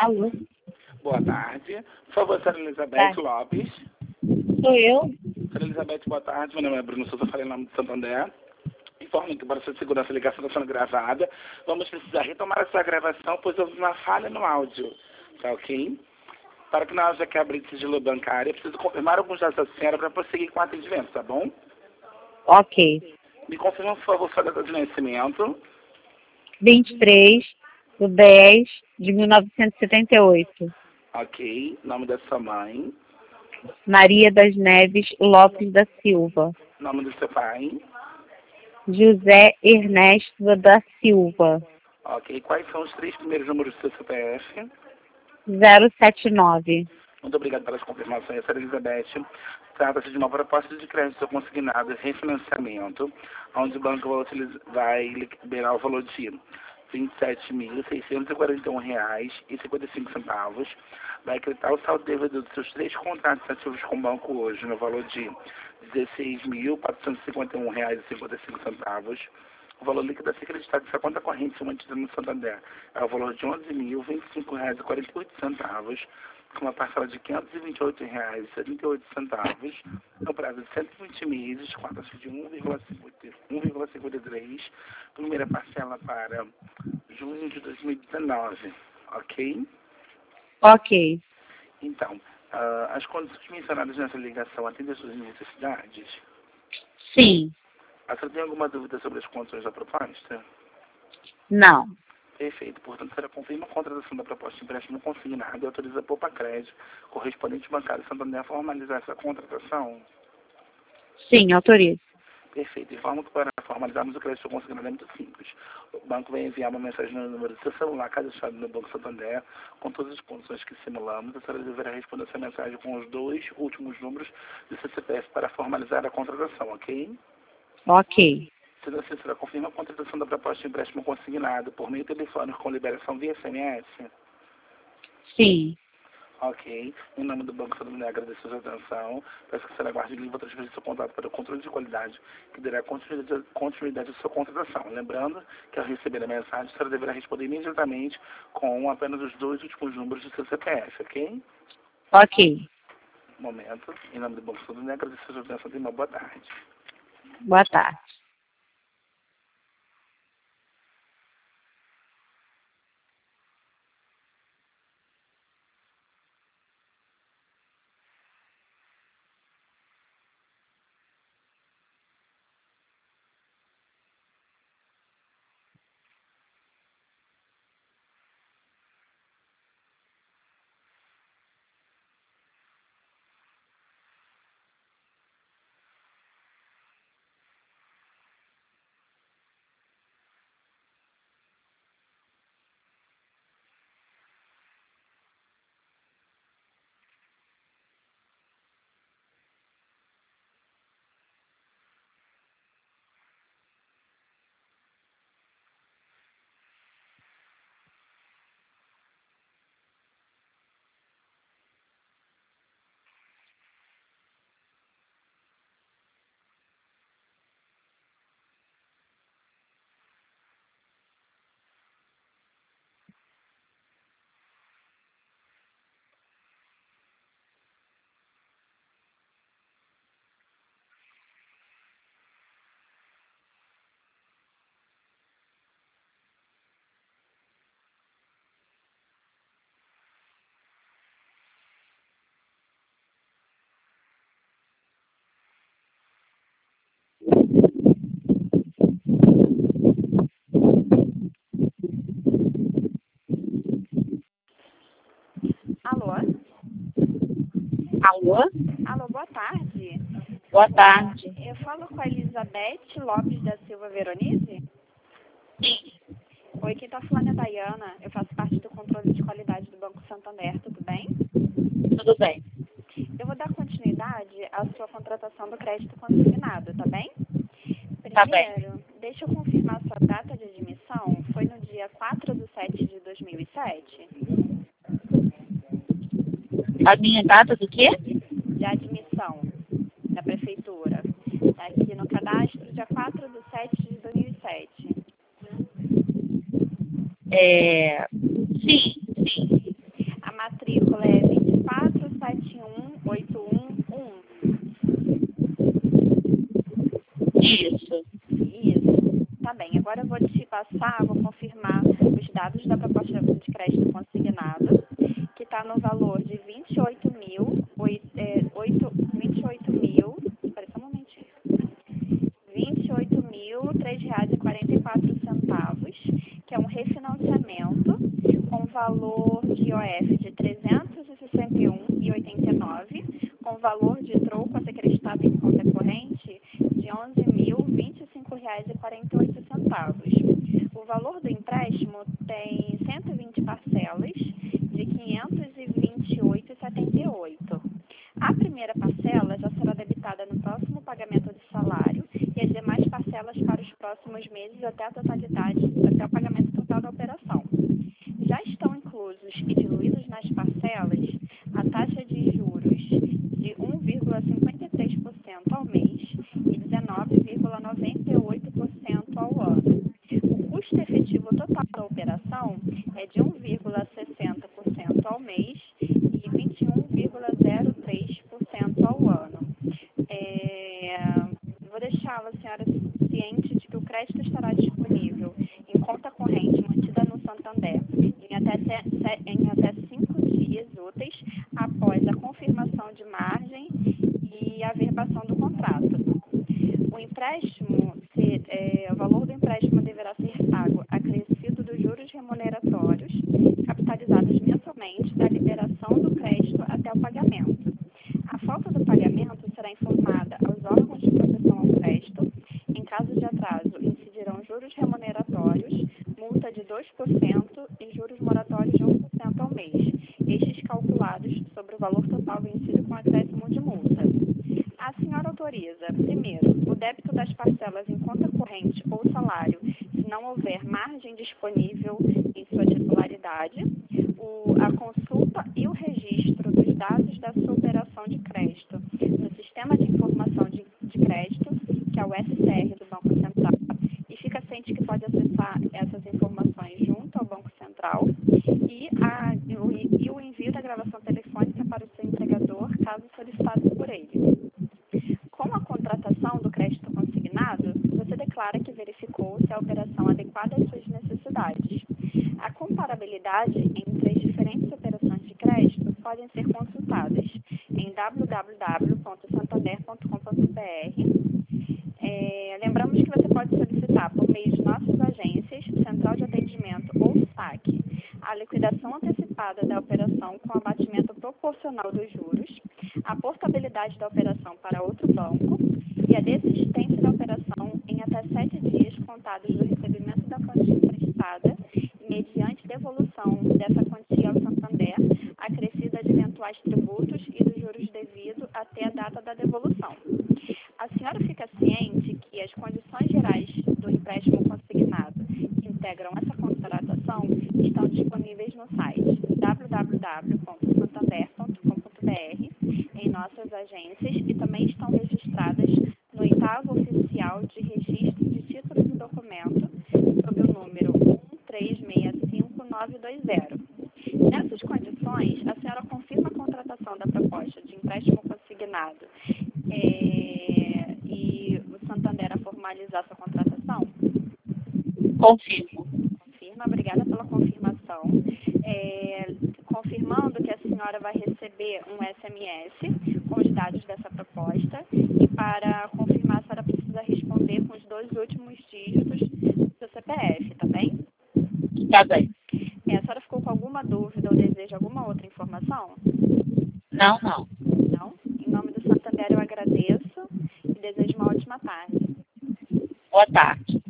Alô? Boa tarde. Por favor, senhora Elizabeth Lopes. Sou eu? Senhora Elizabeth, boa tarde. Meu nome é Bruno Souza, falei em nome de Santander. Informo que para sua segurança a ligação está sendo gravada. Vamos precisar retomar essa gravação, pois houve uma falha no áudio. Tá ok? Para que não haja quebra de sigilo bancário, preciso confirmar alguns dados da senhora para prosseguir com o atendimento, tá bom? Ok. Me confirma, por favor, sua data de nascimento. 23/10/1978. Ok. Nome da sua mãe. Maria das Neves Lopes da Silva. Nome do seu pai. José Ernesto da Silva. Ok. Quais são os 3 primeiros números do seu CPF? 079. Muito obrigado pelas confirmações, senhora Elizabeth. Trata-se de uma proposta de crédito consignado refinanciamento, onde o banco vai liberar o valor de R$ 27.641,55. Vai quitar o saldo devido dos seus 3 contratos ativos com o banco hoje, no valor de R$ 16.451,55. O valor líquido a ser acreditado em sua conta corrente mantida no Santander é o valor de R$ 11.025,48, com uma parcela de R$ 528,78, no prazo de 120 meses, com a taxa de 1,53, primeira parcela para junho de 2019, ok? Ok. Então, as condições mencionadas nessa ligação atendem às suas necessidades? Sim. A senhora tem alguma dúvida sobre as condições da proposta? Não. Perfeito. Portanto, a senhora confirma a contratação da proposta de empréstimo consignado e autoriza a Poupa Crédito, correspondente bancário Santander, a formalizar essa contratação? Sim, autorizo. Perfeito. Informo que para formalizarmos o crédito consignado é muito simples. O banco vai enviar uma mensagem no número do seu celular, cadastrado no Banco Santander, com todas as condições que simulamos. A senhora deverá responder essa mensagem com os 2 últimos números do seu CPF para formalizar a contratação, ok? Ok. Sendo assim, a senhora confirma a contratação da proposta de empréstimo consignado por meio telefônico com liberação via SMS? Sim. Ok. Em nome do Banco Santander, agradeço a sua atenção. Peço que a senhora aguarde e vou transferir seu contato para o controle de qualidade, que dará continuidade à sua contratação. Lembrando que, ao receber a mensagem, a senhora deverá responder imediatamente com apenas os 2 últimos números do seu CPF, ok? Ok. Um momento. Em nome do Banco Santander, agradeço a sua atenção e uma boa tarde. Boa tarde. Alô? Alô? Alô, boa tarde. Boa tarde. Eu falo com a Elizabeth Lopes da Silva Veronese? Sim. Oi, quem está falando é a Dayana. Eu faço parte do controle de qualidade do Banco Santander, tudo bem? Tudo bem. Eu vou dar continuidade à sua contratação do crédito consignado, tá bem? Tá bem. Primeiro, deixa eu confirmar sua data de admissão. Foi no dia 4/7/2007? A minha data do quê? De admissão da prefeitura. Está aqui no cadastro, dia 4/7/2007. Sim, sim. começar, vou confirmar os dados da proposta de crédito consignado, que está no valor de R$ 28.003,44, que é um refinanciamento com valor de IOF de R$ 361,89, com valor de troco a ser acreditado em conta corrente de R$ 11.025,48. O valor do empréstimo tem 120 parcelas de R$ 528,78. A primeira parcela já será debitada no próximo pagamento de salário e as demais parcelas para os próximos meses até a totalidade, até o pagamento total da operação. Já estão inclusos e diluídos nas parcelas a taxa de juros de 1,53% ao mês e 19,98% ao ano. O custo efetivo total da operação é de 1,60% ao mês e 21,03% ao ano. Vou deixar a senhora ciente de que o crédito estará disponível em conta corrente mantida no Santander em até 5 dias úteis após a confirmação de margem e a averbação do contrato. O valor do empréstimo deverá ser pago acrescido dos juros remuneratórios, capitalizados mensalmente da liberação do crédito até o pagamento. A falta do pagamento será informada aos órgãos de proteção ao crédito. Em caso de atraso, incidirão juros remuneratórios, multa de 2% e juros moratórios de 1% ao mês, estes calculados sobre o valor total vencido com acréscimo de multa. A senhora autoriza, primeiro, o débito das parcelas em conta corrente ou salário, se não houver margem disponível em sua titularidade, a consulta e o registro dos dados da sua operação de crédito no Sistema de Informação de Crédito, que é o SCR do Banco Central, e fica ciente que pode acessar essas informações junto ao Banco Central, e o envio da gravação telefônica para o seu empregador, caso solicitado por ele. Com a contratação do crédito consignado, você declara que verificou se a operação é adequada às suas necessidades. A comparabilidade entre as diferentes operações de crédito podem ser consultadas em www.santander.com.br. Lembramos que você pode solicitar por meio de nossas agências, Central de Atendimento ou SAC, a liquidação antecipada da operação com abatimento proporcional dos juros, a portabilidade da operação para outro banco e a desistência da operação em até 7 dias contados do recebimento da quantia emprestada, mediante devolução dessa quantia ao Santander, acrescida de eventuais tributos e dos juros devidos até a data da devolução. A senhora fica ciente que as condições gerais do empréstimo consignado que integram essa contratação estão disponíveis no site www.santander.com.br, em nossas agências, e também estão registradas no 8º Oficial de Registro de Títulos e Documentos, sob o número 1365920. Nessas condições, a senhora confirma a contratação da proposta de empréstimo consignado e o Santander a formalizar sua contratação? Confirmo. Confirma, obrigada pela confirmação. Confirmando que a senhora vai receber um SMS com os dados dessa proposta, e para confirmar a senhora precisa responder com os 2 últimos dígitos do seu CPF, tá bem? Tá bem. A senhora ficou com alguma dúvida ou deseja alguma outra informação? Não. Não? Em nome do Santander eu agradeço e desejo uma ótima tarde. Boa tarde.